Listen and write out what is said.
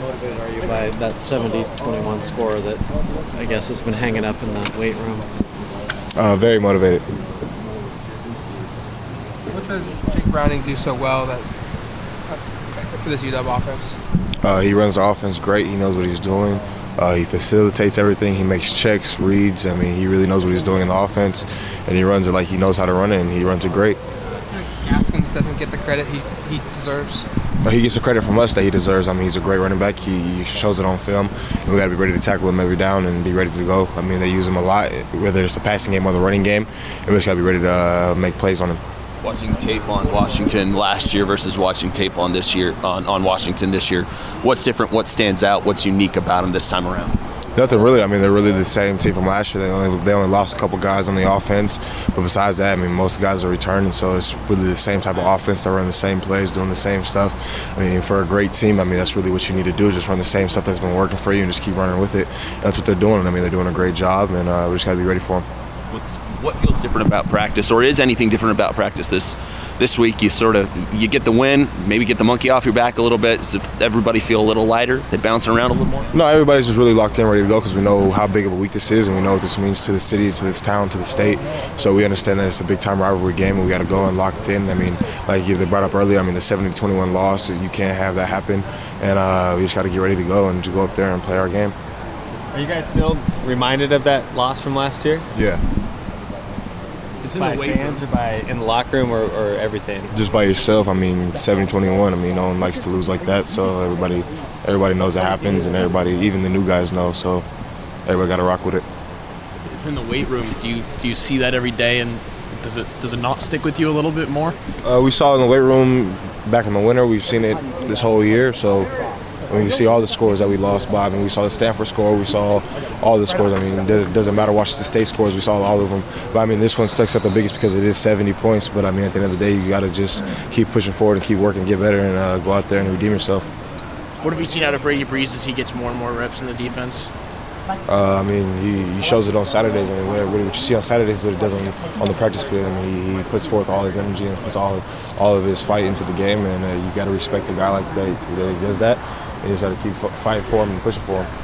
motivated are you by that 70-21 score that I guess has been hanging up in the weight room? Very motivated. What does Jake Browning do so well for this UW offense? He runs the offense great. He knows what he's doing. He facilitates everything. He makes checks, reads. I mean, he really knows what he's doing in the offense, and he runs it like he knows how to run it, and he runs it great. Gaskins doesn't get the credit he deserves. He gets the credit from us that he deserves. I mean, he's a great running back. He shows it on film, and we got to be ready to tackle him every down and be ready to go. I mean, they use him a lot, whether it's the passing game or the running game, and we just got to be ready to make plays on him. Watching tape on Washington last year versus watching tape on this year on Washington this year, what's different? What stands out? What's unique about them this time around? Nothing really. I mean, they're really the same team from last year. They only lost a couple guys on the offense, but besides that, I mean, most guys are returning, so it's really the same type of offense. They run the same plays, doing the same stuff. I mean, for a great team, I mean, that's really what you need to do, just run the same stuff that's been working for you and just keep running with it. That's what they're doing. I mean, they're doing a great job, and we just got to be ready for them. What feels different about practice, or is anything different about practice this week? You get the win, maybe get the monkey off your back a little bit. Does everybody feel a little lighter? They bouncing around a little more? No, everybody's just really locked in, ready to go, because we know how big of a week this is, and we know what this means to the city, to this town, to the state. So we understand that it's a big-time rivalry game, and we got to go and locked in. I mean, like they brought up earlier, I mean, the 70-21 loss, you can't have that happen, and we just got to get ready to go and to go up there and play our game. Are you guys still reminded of that loss from last year? Yeah. Just by fans or in the locker room or everything? Just by yourself. I mean, 70-21. I mean, no one likes to lose like that. So everybody knows it happens, and everybody, even the new guys, know. So everybody got to rock with it. It's in the weight room. Do you see that every day, and does it not stick with you a little bit more? We saw it in the weight room back in the winter. We've seen it this whole year. So I mean, you see all the scores that we lost by. I mean, we saw the Stanford score. We saw all the scores. I mean, it doesn't matter Washington State scores. We saw all of them. But, I mean, this one sticks out the biggest because it is 70 points. But, I mean, at the end of the day, you got to just keep pushing forward and keep working, get better, and go out there and redeem yourself. What have you seen out of Brady Breeze as he gets more and more reps in the defense? I mean, he shows it on Saturdays. I mean, what you see on Saturdays is what he does on the practice field. I mean, he puts forth all his energy and puts all of his fight into the game. And you got to respect a guy like that does that. You just got to keep fighting for him and pushing for him.